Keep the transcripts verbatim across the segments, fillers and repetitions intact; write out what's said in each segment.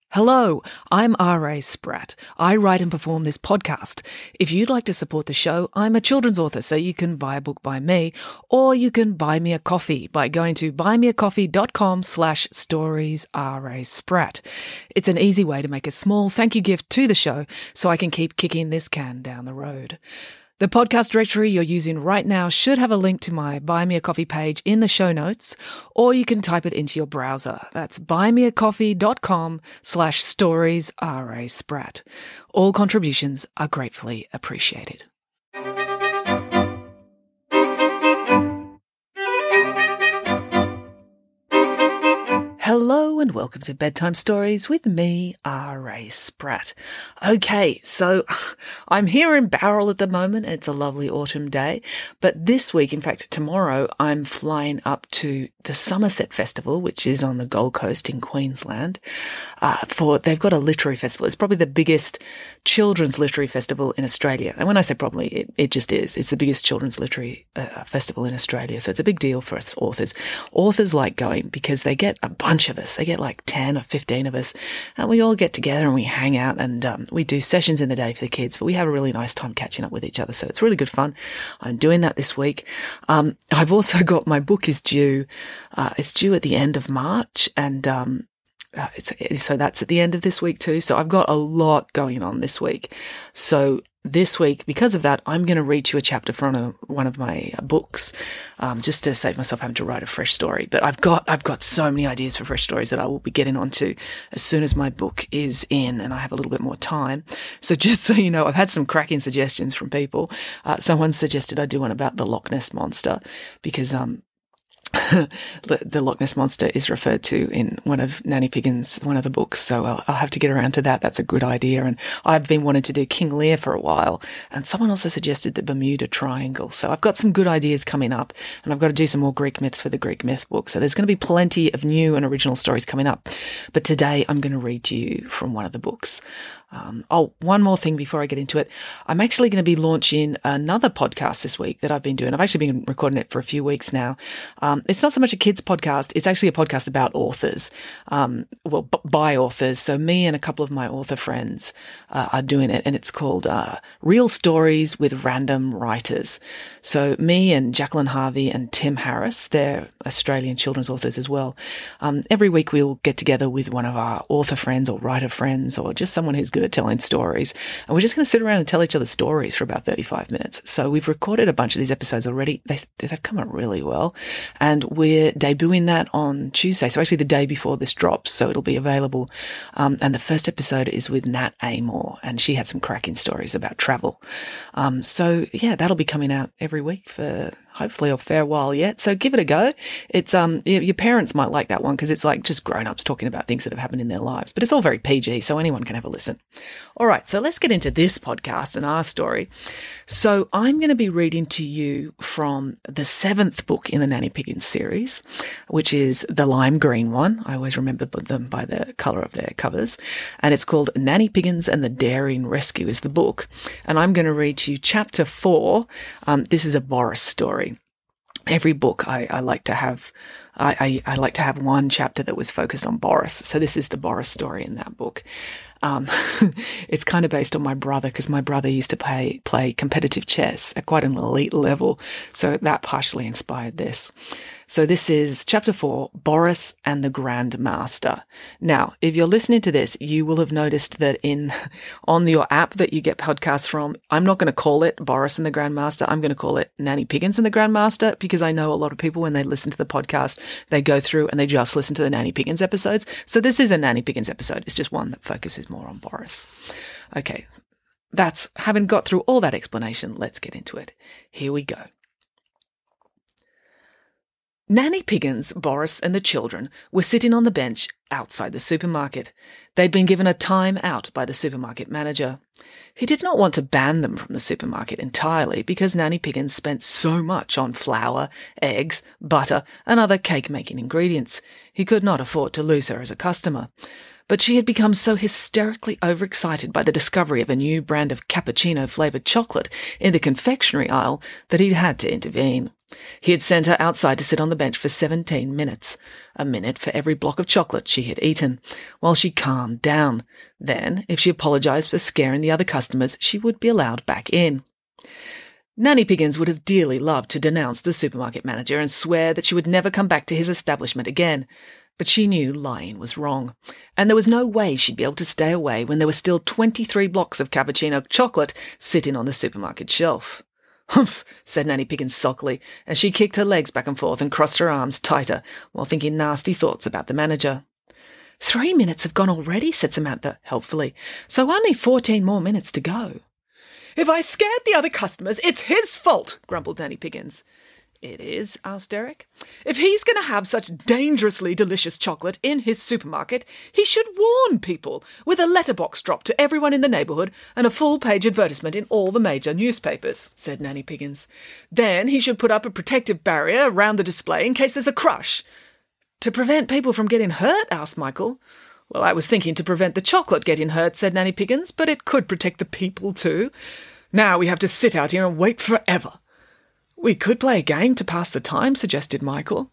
Hello, I'm R A Spratt. I write and perform this podcast. If you'd like to support the show, I'm a children's author, so you can buy a book by me, or you can buy me a coffee by going to buymeacoffee.com slash stories R A Spratt. It's an easy way to make a small thank you gift to the show so I can keep kicking this can down the road. The podcast directory you're using right now should have a link to my Buy Me a Coffee page in the show notes, or you can type it into your browser. That's buymeacoffee.com slash stories R A Spratt. All contributions are gratefully appreciated. Hello and welcome to Bedtime Stories with me, R A Spratt. Okay, so I'm here in Bowral at the moment. It's a lovely autumn day. But this week, in fact, tomorrow, I'm flying up to the Somerset Festival, which is on the Gold Coast in Queensland. Uh, for they've got a literary festival. It's probably the biggest children's literary festival in Australia. And when I say probably, it, it just is. It's the biggest children's literary uh, festival in Australia. So it's a big deal for us authors. Authors like going because they get a bunch of us. They get like ten or fifteen of us, and we all get together and we hang out and um, we do sessions in the day for the kids, but we have a really nice time catching up with each other. So it's really good fun. I'm doing that this week. Um, I've also got, my book is due, uh, it's due at the end of March, and um, uh, it's, so that's at the end of this week too. So I've got a lot going on this week. So this week, because of that, I'm going to read you a chapter from a, one of my books, um, just to save myself having to write a fresh story. But I've got I've got so many ideas for fresh stories that I will be getting onto as soon as my book is in and I have a little bit more time. So just so you know, I've had some cracking suggestions from people. Uh, someone suggested I do one about the Loch Ness Monster because um. the Loch Ness Monster is referred to in one of Nanny Piggins' one of the books, so I'll, I'll have to get around to that. That's a good idea. And I've been wanting to do King Lear for a while, and someone also suggested the Bermuda Triangle. So I've got some good ideas coming up, and I've got to do some more Greek myths for the Greek myth book. So there's going to be plenty of new and original stories coming up. But today I'm going to read to you from one of the books. Um, oh, one more thing before I get into it. I'm actually going to be launching another podcast this week that I've been doing. I've actually been recording it for a few weeks now. Um, it's not so much a kids podcast. It's actually a podcast about authors, um, well, b- by authors. So me and a couple of my author friends uh, are doing it, and it's called uh, Real Stories with Random Writers. So me and Jacqueline Harvey and Tim Harris, they're Australian children's authors as well. Um, every week we'll get together with one of our author friends or writer friends or just someone who's good at telling stories. And we're just going to sit around and tell each other stories for about thirty-five minutes. So we've recorded a bunch of these episodes already. They, they've come out really well. And we're debuting that on Tuesday. So actually the day before this drops. So it'll be available. Um, and the first episode is with Nat Amor, and she had some cracking stories about travel. Um, so yeah, that'll be coming out every week for hopefully a fair while yet. So give it a go. It's, um, your parents might like that one because it's like just grown-ups talking about things that have happened in their lives, but it's all very P G, so anyone can have a listen. All right. So let's get into this podcast and our story. So I'm going to be reading to you from the seventh book in the Nanny Piggins series, which is the lime green one. I always remember them by the color of their covers. And it's called Nanny Piggins and the Daring Rescue is the book. And I'm going to read to you chapter four. Um, this is a Boris story. Every book I, I like to have, I, I, I like to have one chapter that was focused on Boris. So this is the Boris story in that book. Um, it's kind of based on my brother because my brother used to play, play competitive chess at quite an elite level. So that partially inspired this. So this is chapter four, Boris and the Grand Master. Now, if you're listening to this, you will have noticed that in on your app that you get podcasts from, I'm not going to call it Boris and the Grand Master. I'm going to call it Nanny Piggins and the Grand Master because I know a lot of people, when they listen to the podcast, they go through and they just listen to the Nanny Piggins episodes. So this is a Nanny Piggins episode. It's just one that focuses more on Boris. Okay, that's having got through all that explanation. Let's get into it. Here we go. Nanny Piggins, Boris and the children were sitting on the bench outside the supermarket. They'd been given a time out by the supermarket manager. He did not want to ban them from the supermarket entirely because Nanny Piggins spent so much on flour, eggs, butter and other cake-making ingredients. He could not afford to lose her as a customer. But she had become so hysterically overexcited by the discovery of a new brand of cappuccino-flavoured chocolate in the confectionery aisle that he'd had to intervene. He had sent her outside to sit on the bench for seventeen minutes, a minute for every block of chocolate she had eaten, while she calmed down. Then, if she apologised for scaring the other customers, she would be allowed back in. Nanny Piggins would have dearly loved to denounce the supermarket manager and swear that she would never come back to his establishment again, but she knew lying was wrong, and there was no way she'd be able to stay away when there were still twenty-three blocks of cappuccino chocolate sitting on the supermarket shelf. "Humph," said Nanny Piggins sulkily, as she kicked her legs back and forth and crossed her arms tighter while thinking nasty thoughts about the manager. "Three minutes have gone already," said Samantha helpfully, "so only fourteen more minutes to go." "If I scared the other customers, it's his fault," grumbled Nanny Piggins. "It is?" asked Derek. "If he's going to have such dangerously delicious chocolate in his supermarket, he should warn people, with a letterbox drop to everyone in the neighbourhood and a full-page advertisement in all the major newspapers," said Nanny Piggins. "Then he should put up a protective barrier around the display in case there's a crush." "To prevent people from getting hurt?" asked Michael. "Well, I was thinking to prevent the chocolate getting hurt," said Nanny Piggins, "but it could protect the people too. Now we have to sit out here and wait forever." "We could play a game to pass the time," suggested Michael.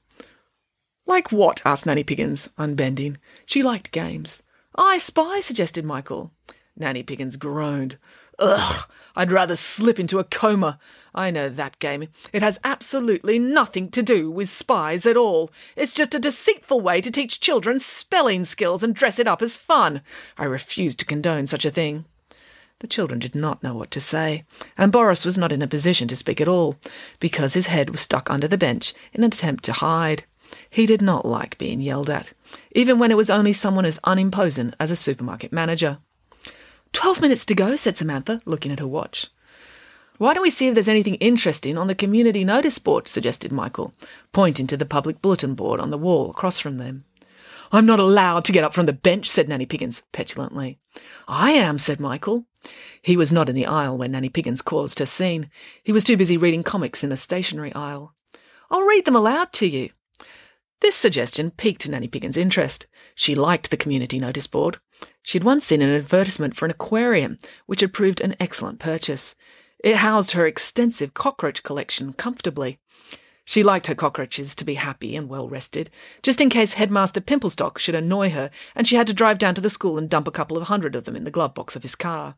"Like what?" asked Nanny Piggins, unbending. She liked games. "I Spy," suggested Michael. Nanny Piggins groaned. "Ugh, I'd rather slip into a coma. I know that game. It has absolutely nothing to do with spies at all. It's just a deceitful way to teach children spelling skills and dress it up as fun. I refuse to condone such a thing." The children did not know what to say, and Boris was not in a position to speak at all, because his head was stuck under the bench in an attempt to hide. He did not like being yelled at, even when it was only someone as unimposing as a supermarket manager. Twelve minutes to go," said Samantha, looking at her watch. "Why don't we see if there's anything interesting on the community notice board?" suggested Michael, pointing to the public bulletin board on the wall across from them. "I'm not allowed to get up from the bench," said Nanny Piggins petulantly. "I am," said Michael. He was not in the aisle when Nanny Piggins caused her scene. He was too busy reading comics in the stationery aisle. "I'll read them aloud to you." This suggestion piqued Nanny Piggins' interest. She liked the community notice board. She had once seen an advertisement for an aquarium, which had proved an excellent purchase. It housed her extensive cockroach collection comfortably. She liked her cockroaches to be happy and well-rested, just in case Headmaster Pimplestock should annoy her and she had to drive down to the school and dump a couple of hundred of them in the glove box of his car.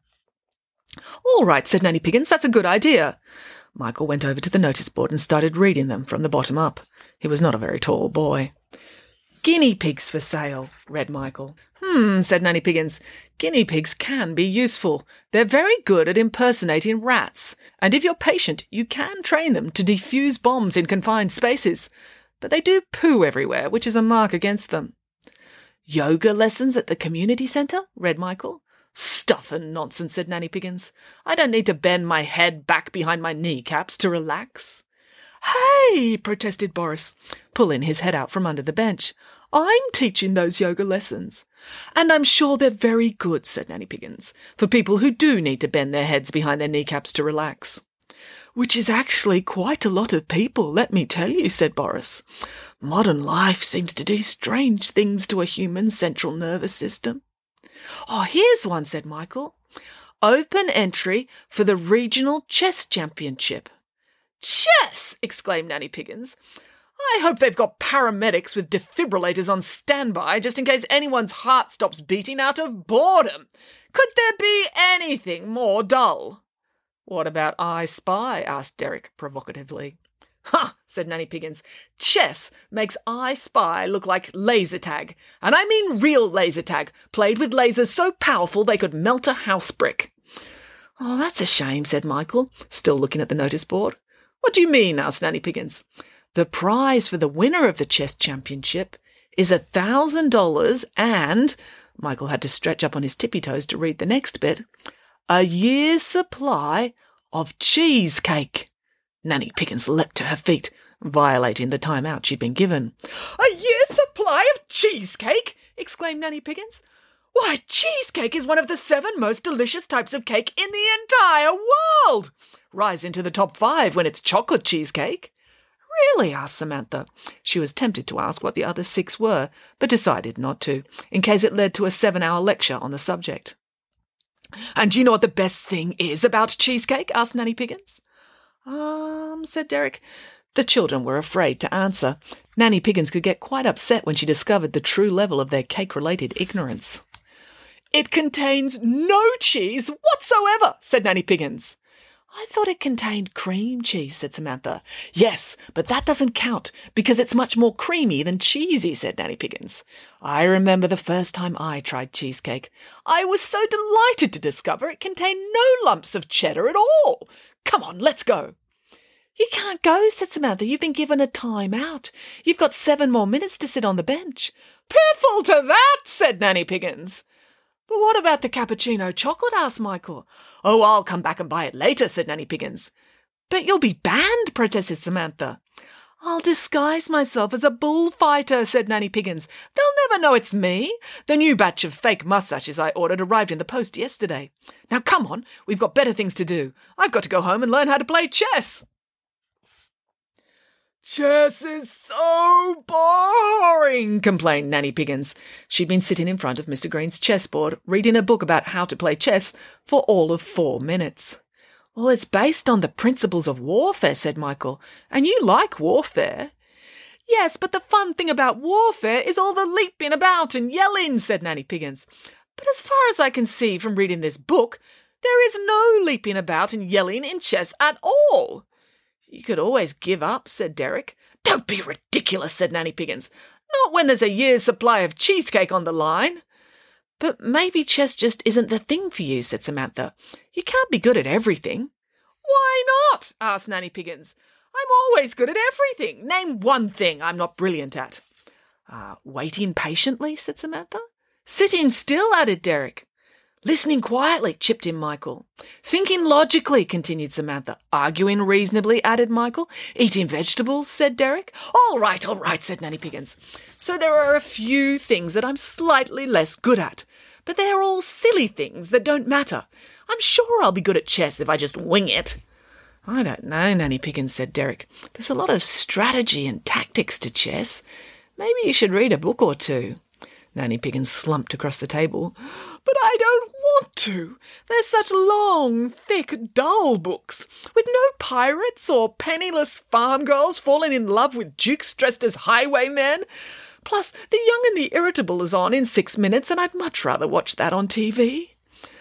"All right," said Nanny Piggins, "that's a good idea." Michael went over to the notice board and started reading them from the bottom up. He was not a very tall boy. "Guinea pigs for sale," read Michael. "Hmm," said Nanny Piggins. "Guinea pigs can be useful. They're very good at impersonating rats, and if you're patient, you can train them to defuse bombs in confined spaces. But they do poo everywhere, which is a mark against them." "Yoga lessons at the community centre?" read Michael. "Stuff and nonsense," said Nanny Piggins. "I don't need to bend my head back behind my kneecaps to relax." "Hey!" protested Boris, pulling his head out from under the bench. "I'm teaching those yoga lessons." "And I'm sure they're very good," said Nanny Piggins, "for people who do need to bend their heads behind their kneecaps to relax." "Which is actually quite a lot of people, let me tell you," said Boris. "Modern life seems to do strange things to a human central nervous system." "Oh, here's one," said Michael. "Open entry for the Regional Chess Championship." "Chess!" exclaimed Nanny Piggins. "I hope they've got paramedics with defibrillators on standby just in case anyone's heart stops beating out of boredom. Could there be anything more dull?" "What about I Spy?" asked Derek provocatively. "Ha!" said Nanny Piggins. "Chess makes I Spy look like laser tag, and I mean real laser tag, played with lasers so powerful they could melt a house brick." "Oh, that's a shame," said Michael, still looking at the notice board. "What do you mean?" asked Nanny Piggins. "The prize for the winner of the chess championship is a thousand dollars and," Michael had to stretch up on his tippy toes to read the next bit, "a year's supply of cheesecake." Nanny Piggins leapt to her feet, violating the time out she'd been given. "A year's supply of cheesecake?" exclaimed Nanny Piggins. "Why, cheesecake is one of the seven most delicious types of cake in the entire world. Rise into the top five when it's chocolate cheesecake." "Really?" asked Samantha. She was tempted to ask what the other six were, but decided not to, in case it led to a seven-hour lecture on the subject. "And do you know what the best thing is about cheesecake?" asked Nanny Piggins. Um, said Derek. The children were afraid to answer. Nanny Piggins could get quite upset when she discovered the true level of their cake-related ignorance. "It contains no cheese whatsoever," said Nanny Piggins. "I thought it contained cream cheese," said Samantha. "Yes, but that doesn't count, because it's much more creamy than cheesy," said Nanny Piggins. "I remember the first time I tried cheesecake. I was so delighted to discover it contained no lumps of cheddar at all. Come on, let's go." "You can't go," said Samantha. "You've been given a time out. You've got seven more minutes to sit on the bench." "Piffle to that," said Nanny Piggins. "But what about the cappuccino chocolate?" asked Michael. "Oh, I'll come back and buy it later," said Nanny Piggins. "But you'll be banned," protested Samantha. "I'll disguise myself as a bullfighter," said Nanny Piggins. "They'll never know it's me. The new batch of fake mustaches I ordered arrived in the post yesterday. Now come on, we've got better things to do. I've got to go home and learn how to play chess." "Chess is so boring," complained Nanny Piggins. She'd been sitting in front of Mister Green's chessboard, reading a book about how to play chess for all of four minutes. "Well, it's based on the principles of warfare," said Michael, "and you like warfare." "Yes, but the fun thing about warfare is all the leaping about and yelling," said Nanny Piggins. "But as far as I can see from reading this book, there is no leaping about and yelling in chess at all." "You could always give up," said Derek. "Don't be ridiculous," said Nanny Piggins. "Not when there's a year's supply of cheesecake on the line." "But maybe chess just isn't the thing for you," said Samantha. "You can't be good at everything." "Why not?" asked Nanny Piggins. "I'm always good at everything. Name one thing I'm not brilliant at." Uh, waiting patiently," said Samantha. "Sitting still," added Derek. "Listening quietly," chipped in Michael. "Thinking logically," continued Samantha. "Arguing reasonably," added Michael. "Eating vegetables," said Derek. "All right, all right," said Nanny Piggins. "So there are a few things that I'm slightly less good at, but they're all silly things that don't matter. I'm sure I'll be good at chess if I just wing it." "I don't know," Nanny Piggins said Derek. "There's a lot of strategy and tactics to chess. Maybe you should read a book or two." Nanny Piggins slumped across the table. "But I don't want to. They're such long, thick, dull books, with no pirates or penniless farm girls falling in love with dukes dressed as highwaymen. Plus, The Young and the Irritable is on in six minutes, and I'd much rather watch that on T V."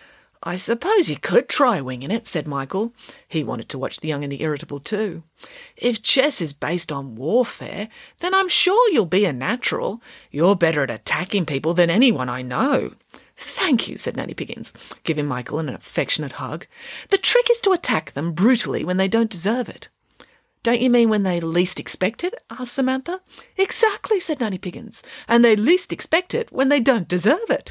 "I suppose you could try winging it," said Michael. He wanted to watch The Young and the Irritable too. "If chess is based on warfare, then I'm sure you'll be a natural. You're better at attacking people than anyone I know." "Thank you," said Nanny Piggins, giving Michael an affectionate hug. "The trick is to attack them brutally when they don't deserve it." "Don't you mean when they least expect it?" asked Samantha. "Exactly," said Nanny Piggins. "And they least expect it when they don't deserve it."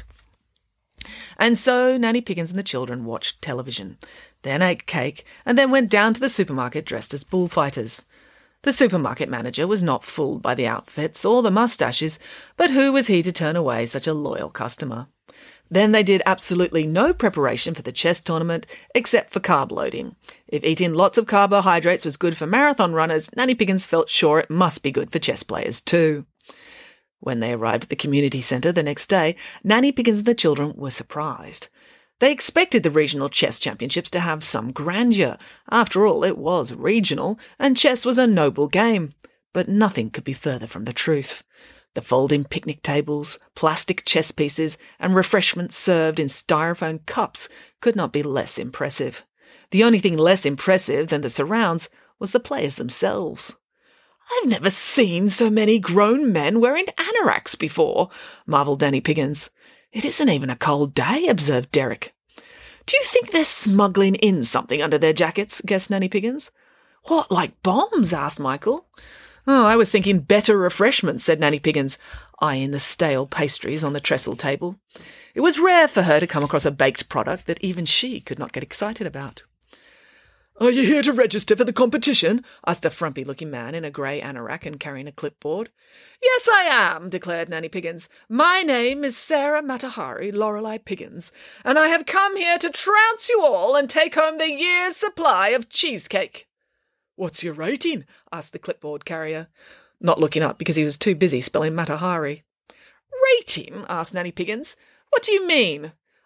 And so Nanny Piggins and the children watched television, then ate cake, and then went down to the supermarket dressed as bullfighters. The supermarket manager was not fooled by the outfits or the moustaches, but who was he to turn away such a loyal customer? Then they did absolutely no preparation for the chess tournament except for carb loading. If eating lots of carbohydrates was good for marathon runners, Nanny Piggins felt sure it must be good for chess players too. When they arrived at the community centre the next day, Nanny Piggins and the children were surprised. They expected the regional chess championships to have some grandeur. After all, it was regional, and chess was a noble game. But nothing could be further from the truth. The folding picnic tables, plastic chess pieces, and refreshments served in styrofoam cups could not be less impressive. The only thing less impressive than the surrounds was the players themselves. "I've never seen so many grown men wearing anoraks before," marvelled Nanny Piggins. "It isn't even a cold day," observed Derek. "Do you think they're smuggling in something under their jackets?" guessed Nanny Piggins. "What, like bombs?" asked Michael. "Oh, I was thinking better refreshments," said Nanny Piggins, eyeing the stale pastries on the trestle table. It was rare for her to come across a baked product that even she could not get excited about. "Are you here to register for the competition?" asked a frumpy-looking man in a grey anorak and carrying a clipboard. "Yes, I am," declared Nanny Piggins. "My name is Sarah Matahari Lorelei Piggins, and I have come here to trounce you all and take home the year's supply of cheesecake." "What's your rating?" asked the clipboard carrier, not looking up because he was too busy spelling Matahari. "Rating?" asked Nanny Piggins. "What do you mean?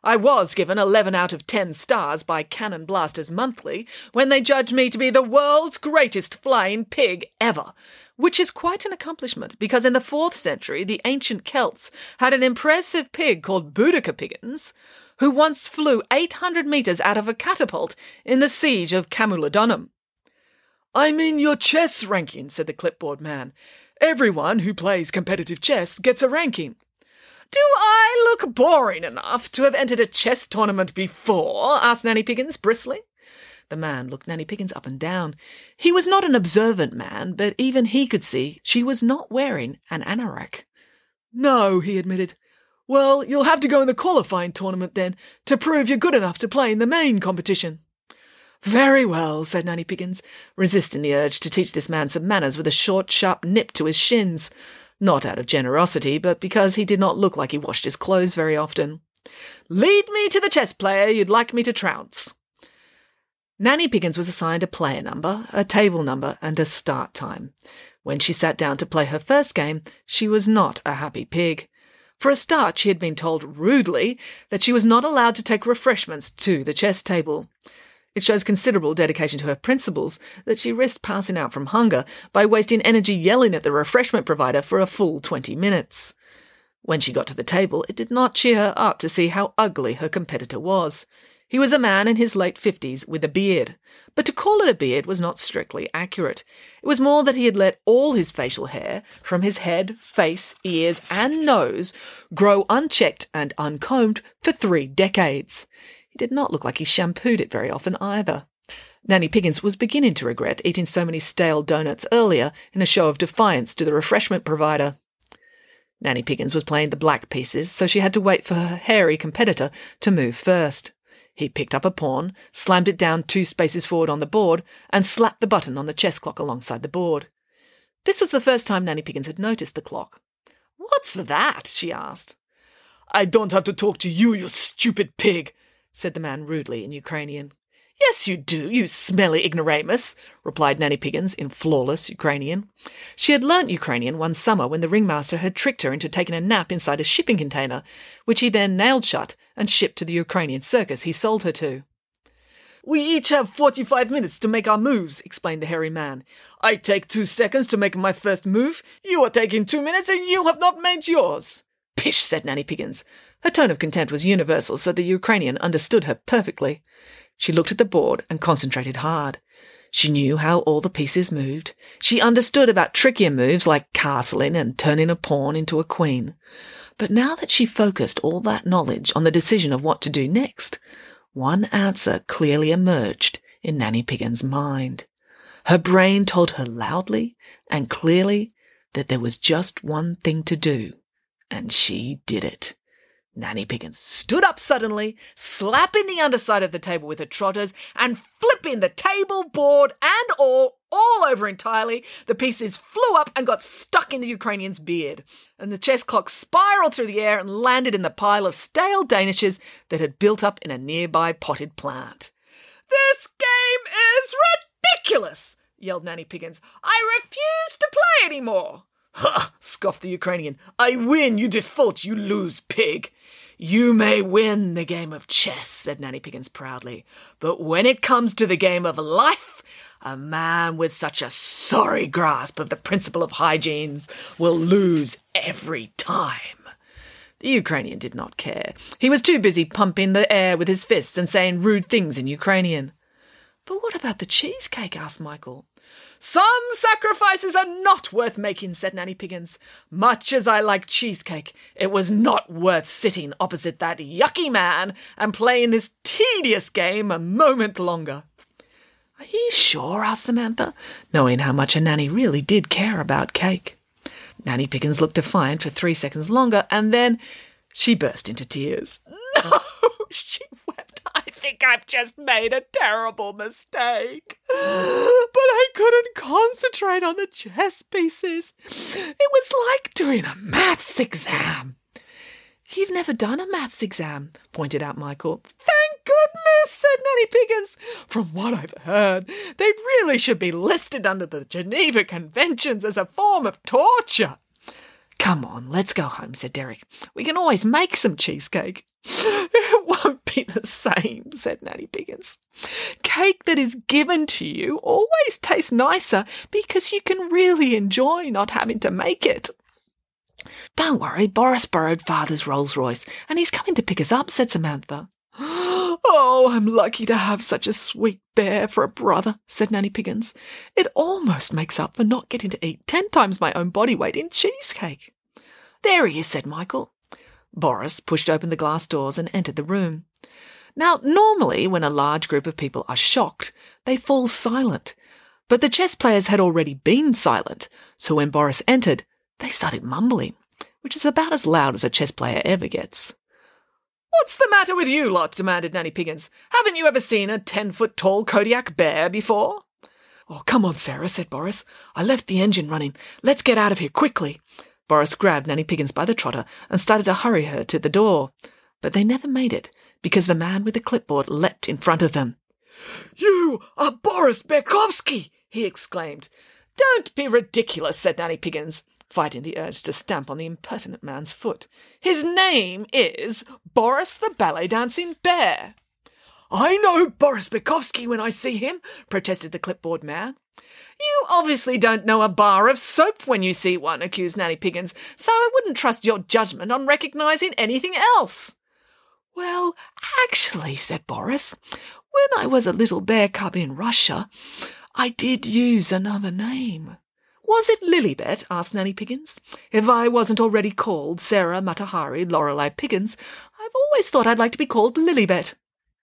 I was given eleven out of ten stars by Cannon Blasters Monthly when they judged me to be the world's greatest flying pig ever, which is quite an accomplishment because in the fourth century the ancient Celts had an impressive pig called Boudicca-Piggins, who once flew eight hundred metres out of a catapult in the siege of Camulodunum. "I mean your chess ranking," said the clipboard man. "Everyone who plays competitive chess gets a ranking." "Do I look boring enough to have entered a chess tournament before?" asked Nanny Piggins, bristling. The man looked Nanny Piggins up and down. He was not an observant man, but even he could see she was not wearing an anorak. "No," he admitted. "Well, you'll have to go in the qualifying tournament then, to prove you're good enough to play in the main competition." "Very well," said Nanny Piggins, resisting the urge to teach this man some manners with a short, sharp nip to his shins. Not out of generosity, but because he did not look like he washed his clothes very often. "Lead me to the chess player you'd like me to trounce." Nanny Piggins was assigned a player number, a table number, and a start time. When she sat down to play her first game, she was not a happy pig. For a start, she had been told rudely that she was not allowed to take refreshments to the chess table. It shows considerable dedication to her principles that she risked passing out from hunger by wasting energy yelling at the refreshment provider for a full twenty minutes. When she got to the table, it did not cheer her up to see how ugly her competitor was. He was a man in his late fifties with a beard, but to call it a beard was not strictly accurate. It was more that he had let all his facial hair, from his head, face, ears, and nose, grow unchecked and uncombed for three decades. He did not look like he shampooed it very often either. Nanny Piggins was beginning to regret eating so many stale doughnuts earlier in a show of defiance to the refreshment provider. Nanny Piggins was playing the black pieces, so she had to wait for her hairy competitor to move first. He picked up a pawn, slammed it down two spaces forward on the board, and slapped the button on the chess clock alongside the board. This was the first time Nanny Piggins had noticed the clock. "What's that?" she asked. "I don't have to talk to you, you stupid pig," said the man rudely in Ukrainian. "Yes, you do, you smelly ignoramus," replied Nanny Piggins in flawless Ukrainian. She had learnt Ukrainian one summer when the ringmaster had tricked her into taking a nap inside a shipping container, which he then nailed shut and shipped to the Ukrainian circus he sold her to. "We each have forty-five minutes to make our moves," explained the hairy man. "I take two seconds to make my first move. You are taking two minutes and you have not made yours." "Pish," said Nanny Piggins. Her tone of contempt was universal, so the Ukrainian understood her perfectly. She looked at the board and concentrated hard. She knew how all the pieces moved. She understood about trickier moves like castling and turning a pawn into a queen. But now that she focused all that knowledge on the decision of what to do next, one answer clearly emerged in Nanny Piggins' mind. Her brain told her loudly and clearly that there was just one thing to do, and she did it. Nanny Piggins stood up suddenly, slapping the underside of the table with her trotters and flipping the table, board and all, all over entirely. The pieces flew up and got stuck in the Ukrainian's beard, and the chess clock spiraled through the air and landed in the pile of stale danishes that had built up in a nearby potted plant. "This game is ridiculous!" yelled Nanny Piggins. "I refuse to play any more." "Ha!" scoffed the Ukrainian. "I win, you default, you lose, pig." "You may win the game of chess," said Nanny Piggins proudly, "but when it comes to the game of life, a man with such a sorry grasp of the principle of hygienes will lose every time." The Ukrainian did not care. He was too busy pumping the air with his fists and saying rude things in Ukrainian. "But what about the cheesecake?" asked Michael. "Some sacrifices are not worth making," said Nanny Piggins. "Much as I like cheesecake, it was not worth sitting opposite that yucky man and playing this tedious game a moment longer." "Are you sure?" asked Samantha, knowing how much her nanny really did care about cake. Nanny Piggins looked defiant for three seconds longer, and then she burst into tears. "No!" she wept. "I think I've just made a terrible mistake. But I couldn't concentrate on the chess pieces. It was like doing a maths exam." "You've never done a maths exam," pointed out Michael. "Thank goodness," said Nanny Piggins. "From what I've heard, they really should be listed under the Geneva Conventions as a form of torture." Come on, let's go home, said Derek. We can always make some cheesecake. It won't be the same, said Nanny Piggins. Cake that is given to you always tastes nicer because you can really enjoy not having to make it. Don't worry, Boris borrowed Father's Rolls Royce and he's coming to pick us up, said Samantha. Oh, I'm lucky to have such a sweet bear for a brother, said Nanny Piggins. It almost makes up for not getting to eat ten times my own body weight in cheesecake. There he is, said Michael. Boris pushed open the glass doors and entered the room. Now, normally when a large group of people are shocked, they fall silent. But the chess players had already been silent, so when Boris entered, they started mumbling, which is about as loud as a chess player ever gets. What's the matter with you lot? Demanded Nanny Piggins. Haven't you ever seen a ten-foot-tall Kodiak bear before? Oh, come on, Sarah, said Boris. I left the engine running. Let's get out of here quickly. Boris grabbed Nanny Piggins by the trotter and started to hurry her to the door. But they never made it, because the man with the clipboard leapt in front of them. You are Boris Berkovsky, he exclaimed. Don't be ridiculous, said Nanny Piggins, fighting the urge to stamp on the impertinent man's foot. His name is Boris the Ballet Dancing Bear. I know Boris Berkovsky when I see him, protested the clipboard man. You obviously don't know a bar of soap when you see one, accused Nanny Piggins, so I wouldn't trust your judgment on recognising anything else. Well, actually, said Boris, when I was a little bear cub in Russia, I did use another name. Was it Lilibet? Asked Nanny Piggins. If I wasn't already called Sarah Matahari Lorelei Piggins, I've always thought I'd like to be called Lilibet.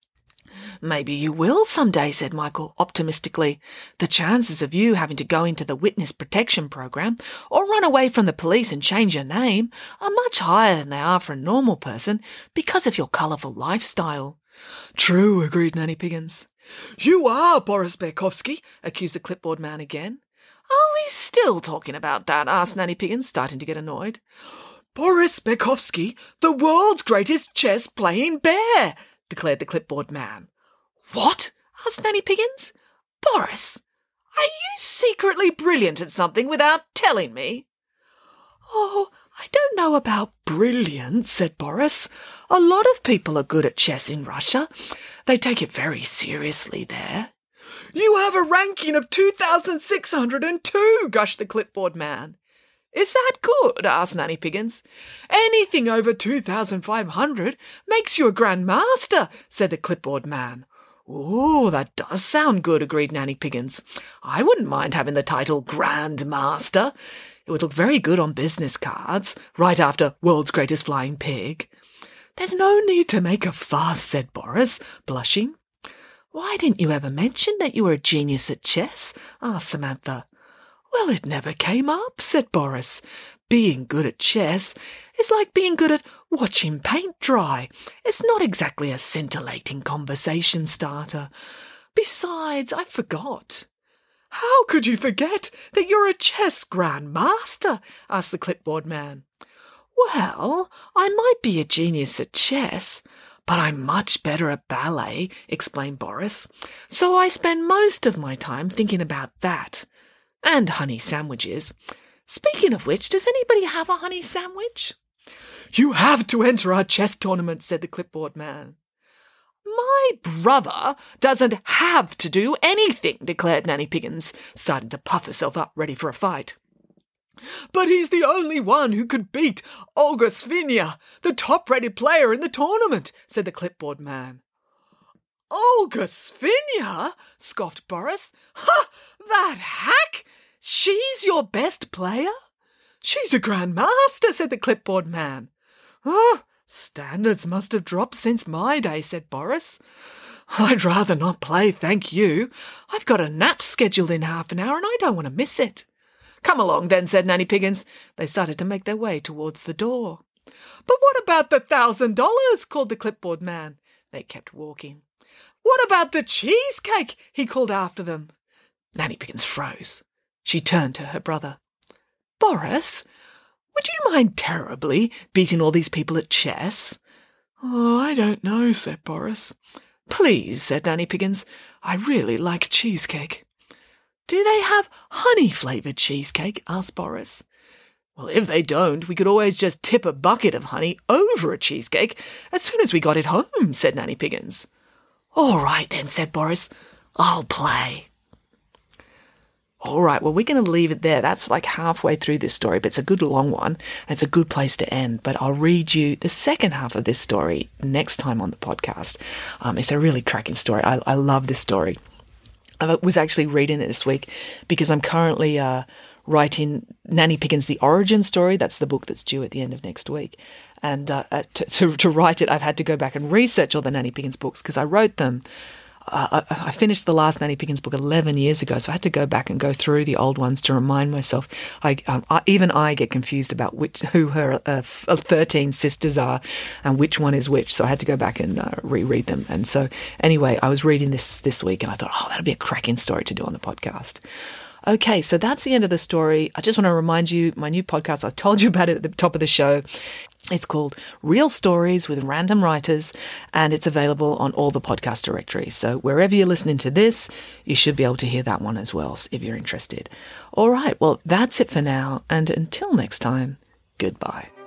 Maybe you will some day, said Michael optimistically. The chances of you having to go into the witness protection program or run away from the police and change your name are much higher than they are for a normal person because of your colourful lifestyle. True, agreed Nanny Piggins. You are Boris Berkovsky, accused the clipboard man again. Are we still talking about that? Asked Nanny Piggins, starting to get annoyed. Boris Berkovsky, the world's greatest chess-playing bear, declared the clipboard man. What? Asked Nanny Piggins. Boris, are you secretly brilliant at something without telling me? Oh, I don't know about brilliant, said Boris. A lot of people are good at chess in Russia. They take it very seriously there. You have a ranking of two thousand six hundred two, gushed the clipboard man. Is that good? Asked Nanny Piggins. Anything over two thousand five hundred makes you a Grand Master, said the clipboard man. Oh, that does sound good, agreed Nanny Piggins. I wouldn't mind having the title Grand Master. It would look very good on business cards, right after World's Greatest Flying Pig. There's no need to make a fuss, said Boris, blushing. Why didn't you ever mention that you were a genius at chess? Asked Samantha. Well, it never came up, said Boris. Being good at chess is like being good at watching paint dry. It's not exactly a scintillating conversation starter. Besides, I forgot. How could you forget that you're a chess Grand Master? Asked the clipboard man. Well, I might be a genius at chess, but I'm much better at ballet, explained Boris. So I spend most of my time thinking about that. And honey sandwiches. Speaking of which, does anybody have a honey sandwich? You have to enter our chess tournament, said the clipboard man. My brother doesn't have to do anything, declared Nanny Piggins, starting to puff herself up, ready for a fight. But he's the only one who could beat Olga Svinia, the top-rated player in the tournament, said the clipboard man. Olga Svinia? Scoffed Boris. Ha! That hack? She's your best player? She's a Grand Master, said the clipboard man. Ah, standards must have dropped since my day, said Boris. I'd rather not play, thank you. I've got a nap scheduled in half an hour and I don't want to miss it. Come along then, said Nanny Piggins. They started to make their way towards the door. But what about the thousand dollars? Called the clipboard man. They kept walking. What about the cheesecake? He called after them. Nanny Piggins froze. She turned to her brother. Boris, would you mind terribly beating all these people at chess? Oh, I don't know, said Boris. Please, said Nanny Piggins. I really like cheesecake. Do they have honey-flavoured cheesecake? Asked Boris. Well, if they don't, we could always just tip a bucket of honey over a cheesecake as soon as we got it home, said Nanny Piggins. All right then, said Boris. I'll play. All right, well, we're going to leave it there. That's like halfway through this story, but it's a good long one, and it's a good place to end. But I'll read you the second half of this story next time on the podcast. Um, it's a really cracking story. I, I love this story. I was actually reading it this week because I'm currently uh, writing Nanny Piggins, The Origin Story. That's the book that's due at the end of next week. And uh, to, to, to write it, I've had to go back and research all the Nanny Piggins books because I wrote them. Uh, I, I finished the last Nanny Piggins book eleven years ago, so I had to go back and go through the old ones to remind myself. I, um, I even I get confused about which who her uh, thirteen sisters are and which one is which, so I had to go back and uh, reread them. And so anyway, I was reading this this week and I thought, oh, that'd be a cracking story to do on the podcast. Okay, so that's the end of the story. I just want to remind you, my new podcast, I told you about it at the top of the show. It's called Real Stories with Random Writers, and it's available on all the podcast directories. So wherever you're listening to this, you should be able to hear that one as well if you're interested. All right, well, that's it for now. And until next time, goodbye.